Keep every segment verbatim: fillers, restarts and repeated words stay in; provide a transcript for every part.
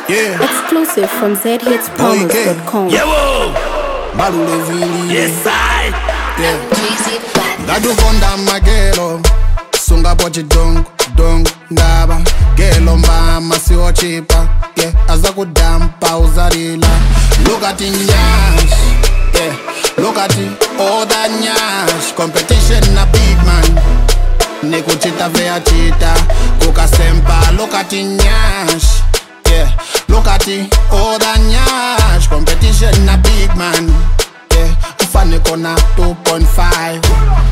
Yeah. Exclusive from z hits promos dot com. Yewo. Balulevili. Yes I. Yeah. Ngadukonda magelo. Sunga pochi dong dong ngaba. Gelo mama siwo chipa. Yeah. Azakudampa uzarila. Look at the nyash. Yeah. Look at the other nyash. Competition na big man. Niku chita vea chita. Kuka sempa. Look at the nyash. Yeah, look at the other nyash. Competition na big man. Yeah, ufane kona two point five.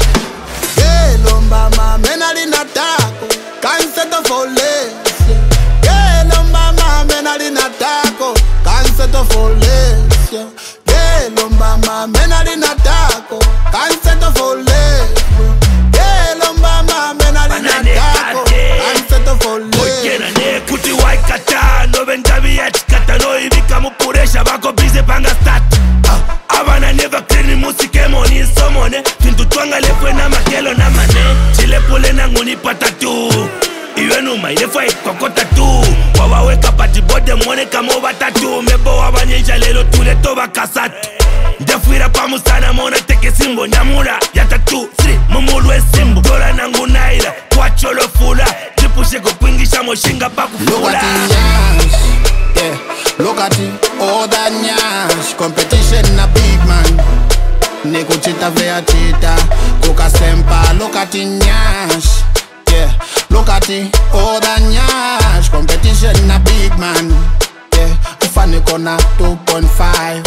Yeah, lomba ma menali na tako. Kanseto for less. Yeah, lomba ma menali na tako. Kanseto for less. Yeah, lomba ma menali na tako. Kanseto for less. Yeah, lomba ma menali na tako. Kanseto for less. Kuti waikata, no ventavi ya chikata. No ibika mupuresha, bako bize panga start. Abana never clean musike moni somone. Fintu twanga lefwe na makelo na mane. Chile pole na nguni patatu. Iwe numa ilefwa ikokota tu. Wawaweka pati bode mwone kamo batatu. Mebo wabanyesha lelo tule toba kasatu. Ndefuira pamusana mona teke simbo. Nyamura yata two, three, mumulwe simbo. Dola nangu naila, kwa cholo fula. Tripusheko kuingisha moshinga pa kufula. Look at the nyash, yeah. Look at the other nyash. Competition na big man. Niku chita vea chita. Kuka sempa. Look at the nyash, yeah. Look at the other nyash. Competition na big man. Yeah. Ufane kona two point five.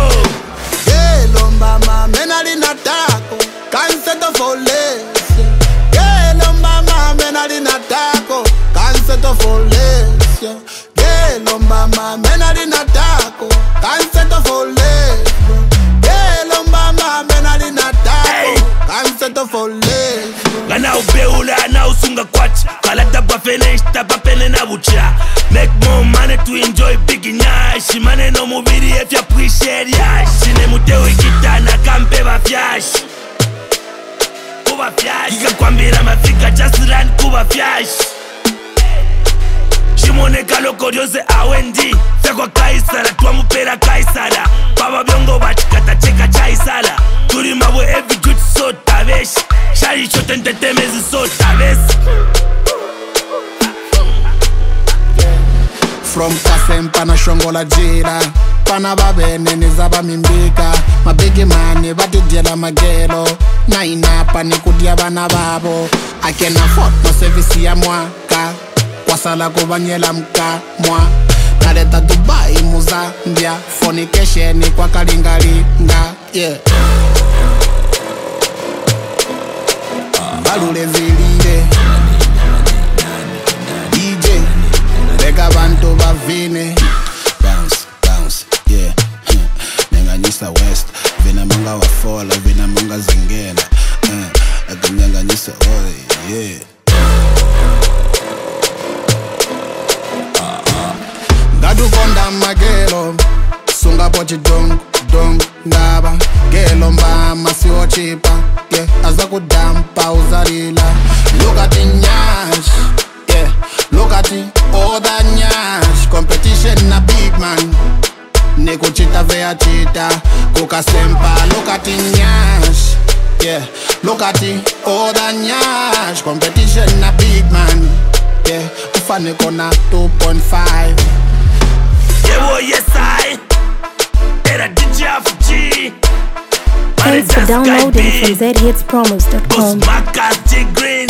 Yeah, lomba ma menali na tako. Kanseto for less. Yeah, lomba ma menali na tako. Kanseto for less. Yeah, lomba ma menali na tako. Kanseto for less. Yeah, lomba ma menali na tako. Kanseto for less. Gana ubeula na usunga kwacha. Kalata bafene ishta bapene na bucha. Make more money to enjoy big nyash. Mane no mubiri if you appreciate yash. Shine muteo ikita na kampe bafyash. Kuba fyash. Kika kwambira mafika just run kuba fyash. Shimone kaloko diose awendi. Fekwa kaisara tuwa mupera kaisara. Baba byongo bachikata cheka chaisara. Turi mawe every good so tabesh. Shari chote ntetemezi so tabesh. From Kasempa na shongola jira. Pana babene nizaba mimbika. Mabigi mani batu diela magelo. Na inapa ni kudia bana babo. I can afford no service ya mwaka. Kwa sala kubanyela mka mwa. Nareta Dubai Muzambia. Fornication kwa kalingalinga. Yeah. Balulevili D J Bega bantu bavine. Bounce, bounce, yeah. Nyanganyisa West. Vina manga wa fola, vina manga zingena. Aka nyanganyisa oi, yeah. Ngadukonda magelo. Sunga pochi dong, dong, ngaba. Gelo mbama siwo chipa. Yeah, azakudampa uzarila. Look at the nyash. Yeah, look at the other nyash. Competition na big man. Niku chita vea chita. Kuka sempa. Look at the nyash. Yeah, look at the other nyash. Competition na big man. Yeah, ufane kona two point five. Yewo yes I. Era D J F G. Thanks for downloading from z hits promos dot com. Boss Makas J Green.